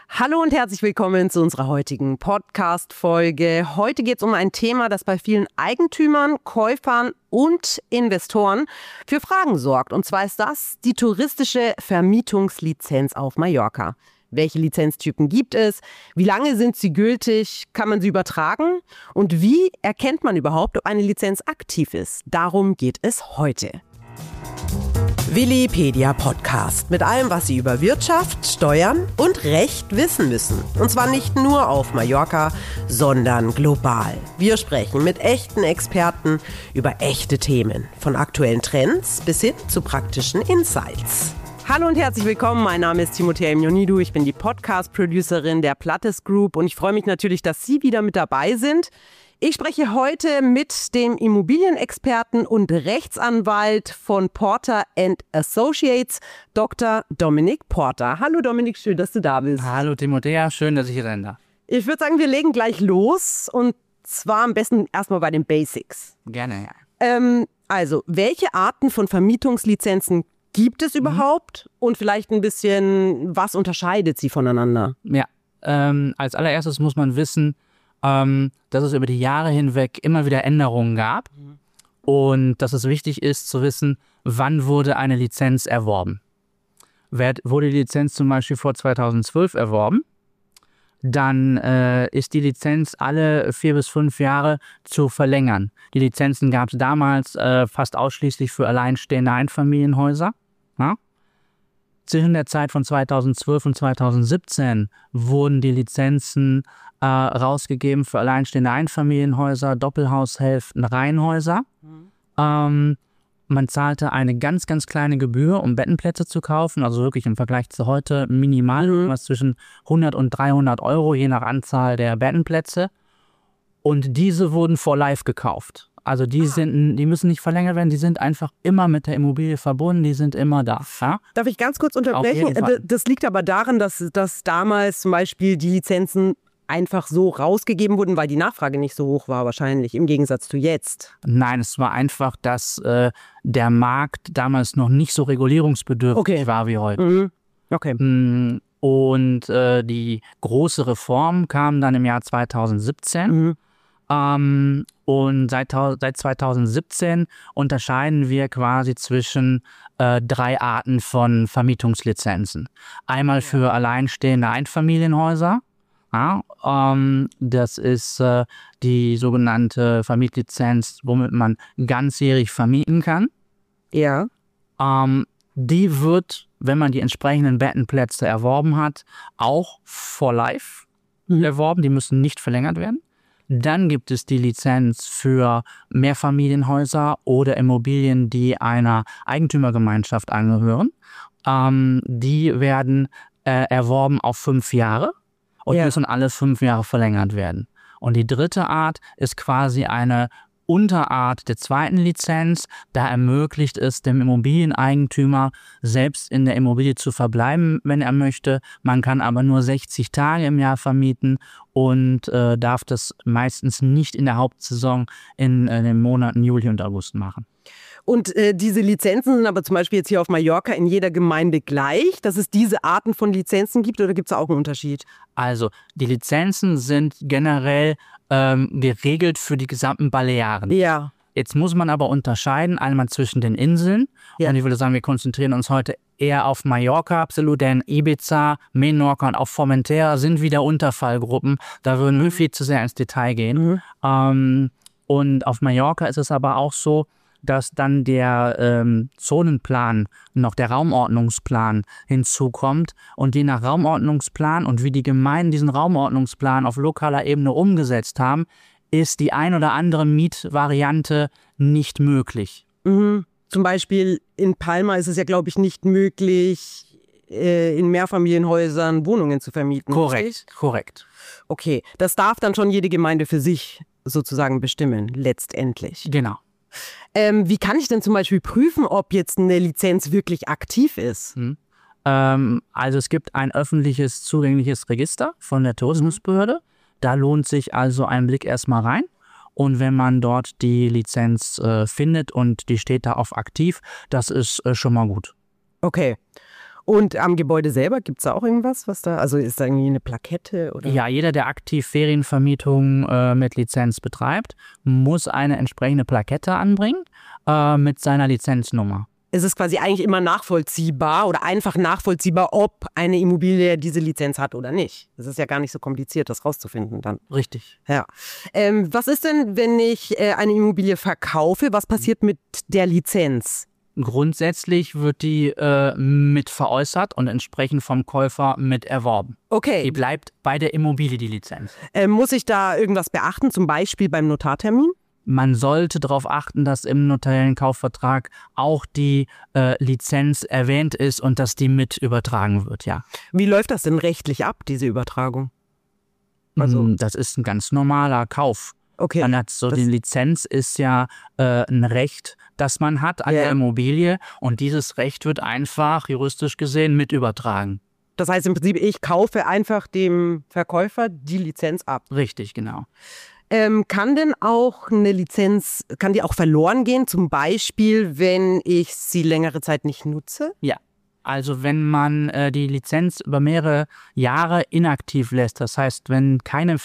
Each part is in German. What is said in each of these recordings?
Hallo und herzlich willkommen zu unserer heutigen Podcast-Folge. Heute geht es um ein Thema, das bei vielen Eigentümern, Käufern und Investoren für Fragen sorgt. Und zwar ist das die touristische Vermietungslizenz auf Mallorca. Welche Lizenztypen gibt es? Wie lange sind sie gültig? Kann man sie übertragen? Und wie erkennt man überhaupt, ob eine Lizenz aktiv ist? Darum geht es heute. Willipedia Podcast mit allem, was Sie über Wirtschaft, Steuern und Recht wissen müssen. Und zwar nicht nur auf Mallorca, sondern global. Wir sprechen mit echten Experten über echte Themen, von aktuellen Trends bis hin zu praktischen Insights. Hallo und herzlich willkommen, mein Name ist Timothea Imyonidou, ich bin die Podcast-Producerin der Plattes Group und ich freue mich natürlich, dass Sie wieder mit dabei sind. Ich spreche heute mit dem Immobilienexperten und Rechtsanwalt von Porter & Associates, Dr. Dominik Porter. Hallo Dominik, schön, dass du da bist. Hallo Timothea, schön, dass ich hier sein darf. Ich würde sagen, wir legen gleich los und zwar am besten erstmal bei den Basics. Gerne, ja. Also, welche Arten von Vermietungslizenzen gibt es überhaupt und vielleicht ein bisschen, was unterscheidet sie voneinander? Ja, als allererstes muss man wissen, dass es über die Jahre hinweg immer wieder Änderungen gab und dass es wichtig ist zu wissen, wann wurde eine Lizenz erworben. Wurde die Lizenz zum Beispiel vor 2012 erworben, dann ist die Lizenz alle 4 bis 5 Jahre zu verlängern. Die Lizenzen gab es damals fast ausschließlich für alleinstehende Einfamilienhäuser. Ja? Zwischen der Zeit von 2012 und 2017 wurden die Lizenzen rausgegeben für alleinstehende Einfamilienhäuser, Doppelhaushälften, Reihenhäuser. Man zahlte eine ganz, ganz kleine Gebühr, um Bettenplätze zu kaufen, also wirklich im Vergleich zu heute minimal, was zwischen 100 und 300 Euro, je nach Anzahl der Bettenplätze. Und diese wurden for life gekauft. Also die müssen nicht verlängert werden, die sind einfach immer mit der Immobilie verbunden, die sind immer da. Ja? Darf ich ganz kurz unterbrechen? Das liegt aber daran, dass damals zum Beispiel die Lizenzen einfach so rausgegeben wurden, weil die Nachfrage nicht so hoch war wahrscheinlich, im Gegensatz zu jetzt. Nein, es war einfach, dass der Markt damals noch nicht so regulierungsbedürftig war wie heute. Okay. Und die große Reform kam dann im Jahr 2017. Und seit 2017 unterscheiden wir quasi zwischen 3 Arten von Vermietungslizenzen. Einmal für alleinstehende Einfamilienhäuser. Ja, das ist die sogenannte Vermietlizenz, womit man ganzjährig vermieten kann. Ja. Die wird, wenn man die entsprechenden Bettenplätze erworben hat, auch for life erworben. Die müssen nicht verlängert werden. Dann gibt es die Lizenz für Mehrfamilienhäuser oder Immobilien, die einer Eigentümergemeinschaft angehören. Die werden erworben auf 5 Jahre. Und müssen alle 5 Jahre verlängert werden. Und die dritte Art ist quasi eine Unterart der zweiten Lizenz. Da ermöglicht es dem Immobilieneigentümer, selbst in der Immobilie zu verbleiben, wenn er möchte. Man kann aber nur 60 Tage im Jahr vermieten und darf das meistens nicht in der Hauptsaison in den Monaten Juli und August machen. Und diese Lizenzen sind aber zum Beispiel jetzt hier auf Mallorca in jeder Gemeinde gleich, dass es diese Arten von Lizenzen gibt, oder gibt es auch einen Unterschied? Also die Lizenzen sind generell geregelt für die gesamten Balearen. Ja. Jetzt muss man aber unterscheiden, einmal zwischen den Inseln. Ja. Und ich würde sagen, wir konzentrieren uns heute eher auf Mallorca, absolut, denn Ibiza, Menorca und auch Formentera sind wieder Unterfallgruppen. Da würden wir viel zu sehr ins Detail gehen. Und auf Mallorca ist es aber auch so, dass dann der Zonenplan, noch der Raumordnungsplan hinzukommt und je nach Raumordnungsplan und wie die Gemeinden diesen Raumordnungsplan auf lokaler Ebene umgesetzt haben, ist die ein oder andere Mietvariante nicht möglich. Zum Beispiel in Palma ist es ja, glaube ich, nicht möglich, in Mehrfamilienhäusern Wohnungen zu vermieten. Korrekt. Okay, das darf dann schon jede Gemeinde für sich sozusagen bestimmen, letztendlich. Genau. Wie kann ich denn zum Beispiel prüfen, ob jetzt eine Lizenz wirklich aktiv ist? Also es gibt ein öffentliches zugängliches Register von der Tourismusbehörde. Da lohnt sich also ein Blick erstmal rein. Und wenn man dort die Lizenz findet und die steht da auf aktiv, das ist schon mal gut. Okay. Und am Gebäude selber gibt es da auch irgendwas, also ist da irgendwie eine Plakette? Oder? Ja, jeder, der aktiv Ferienvermietung mit Lizenz betreibt, muss eine entsprechende Plakette anbringen mit seiner Lizenznummer. Es ist quasi eigentlich immer nachvollziehbar oder einfach nachvollziehbar, ob eine Immobilie diese Lizenz hat oder nicht. Das ist ja gar nicht so kompliziert, das rauszufinden dann. Richtig. Ja. Was ist denn, wenn ich eine Immobilie verkaufe? Was passiert mit der Lizenz? Grundsätzlich wird die mit veräußert und entsprechend vom Käufer mit erworben. Okay. Die bleibt bei der Immobilie, die Lizenz. Muss ich da irgendwas beachten, zum Beispiel beim Notartermin? Man sollte darauf achten, dass im notariellen Kaufvertrag auch die Lizenz erwähnt ist und dass die mit übertragen wird, ja. Wie läuft das denn rechtlich ab, diese Übertragung? Also das ist ein ganz normaler Kauf. Okay. Die Lizenz ist ja ein Recht, das man hat an der Immobilie und dieses Recht wird einfach juristisch gesehen mit übertragen. Das heißt im Prinzip, ich kaufe einfach dem Verkäufer die Lizenz ab. Richtig, genau. Kann denn auch eine Lizenz, kann die auch verloren gehen, zum Beispiel, wenn ich sie längere Zeit nicht nutze? Ja, also wenn man die Lizenz über mehrere Jahre inaktiv lässt, das heißt, wenn keine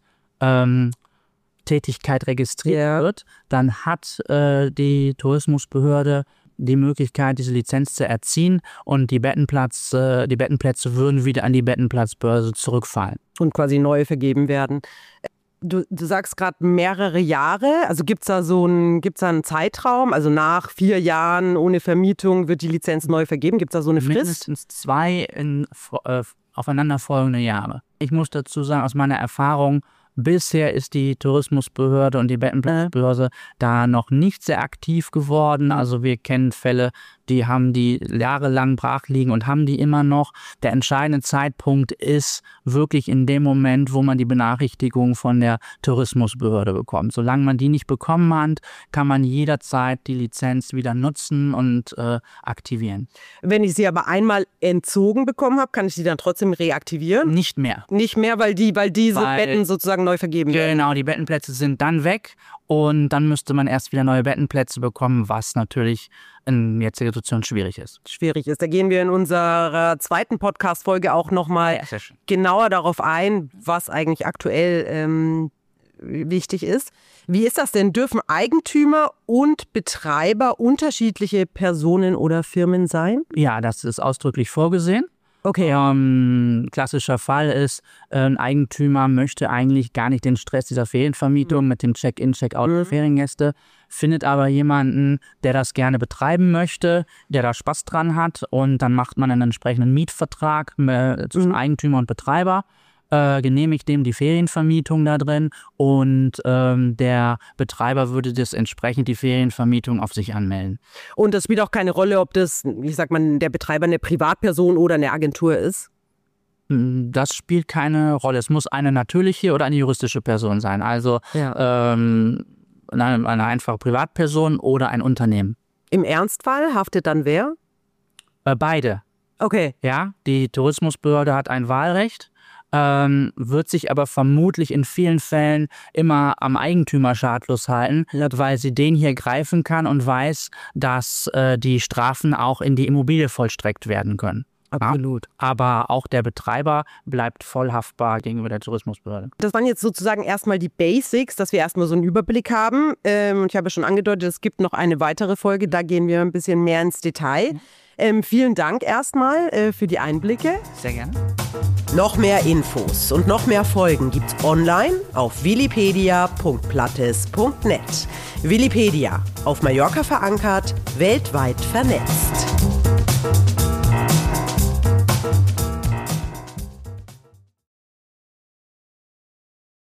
Vermiettätigkeit registriert wird, dann hat die Tourismusbehörde die Möglichkeit, diese Lizenz zu erziehen und die Bettenplätze würden wieder an die Bettenplatzbörse zurückfallen. Und quasi neu vergeben werden. Du sagst gerade mehrere Jahre, also gibt's da einen Zeitraum, also nach 4 Jahren ohne Vermietung wird die Lizenz neu vergeben, gibt es da so eine Frist? Mindestens 2 aufeinanderfolgende Jahre. Ich muss dazu sagen, aus meiner Erfahrung, bisher ist die Tourismusbehörde und die Bettenplatzbörse da noch nicht sehr aktiv geworden. Also wir kennen Fälle, die haben die jahrelang brach liegen und haben die immer noch. Der entscheidende Zeitpunkt ist wirklich in dem Moment, wo man die Benachrichtigung von der Tourismusbehörde bekommt. Solange man die nicht bekommen hat, kann man jederzeit die Lizenz wieder nutzen und aktivieren. Wenn ich sie aber einmal entzogen bekommen habe, kann ich sie dann trotzdem reaktivieren? Nicht mehr. Nicht mehr, weil diese Betten sozusagen neu vergeben werden? Genau, die Bettenplätze sind dann weg und dann müsste man erst wieder neue Bettenplätze bekommen, was natürlich in jetziger Situation schwierig ist. Schwierig ist. Da gehen wir in unserer zweiten Podcast-Folge auch nochmal genauer darauf ein, was eigentlich aktuell wichtig ist. Wie ist das denn? Dürfen Eigentümer und Betreiber unterschiedliche Personen oder Firmen sein? Ja, das ist ausdrücklich vorgesehen. Okay. Klassischer Fall ist, ein Eigentümer möchte eigentlich gar nicht den Stress dieser Ferienvermietung mit dem Check-in, Check-out der Feriengäste, findet aber jemanden, der das gerne betreiben möchte, der da Spaß dran hat und dann macht man einen entsprechenden Mietvertrag zwischen Eigentümer und Betreiber, genehmigt dem die Ferienvermietung da drin und der Betreiber würde das entsprechend die Ferienvermietung auf sich anmelden. Und das spielt auch keine Rolle, ob das, der Betreiber eine Privatperson oder eine Agentur ist? Das spielt keine Rolle. Es muss eine natürliche oder eine juristische Person sein. Also eine einfache Privatperson oder ein Unternehmen. Im Ernstfall haftet dann wer? Beide. Okay. Ja, die Tourismusbehörde hat ein Wahlrecht. Wird sich aber vermutlich in vielen Fällen immer am Eigentümer schadlos halten, weil sie den hier greifen kann und weiß, dass die Strafen auch in die Immobilie vollstreckt werden können. Absolut. Ja, aber auch der Betreiber bleibt voll haftbar gegenüber der Tourismusbehörde. Das waren jetzt sozusagen erstmal die Basics, dass wir erstmal so einen Überblick haben. Ich habe schon angedeutet, es gibt noch eine weitere Folge, da gehen wir ein bisschen mehr ins Detail. Vielen Dank erstmal für die Einblicke. Sehr gerne. Noch mehr Infos und noch mehr Folgen gibt's online auf willipedia.plattes.net. Willipedia, auf Mallorca verankert, weltweit vernetzt.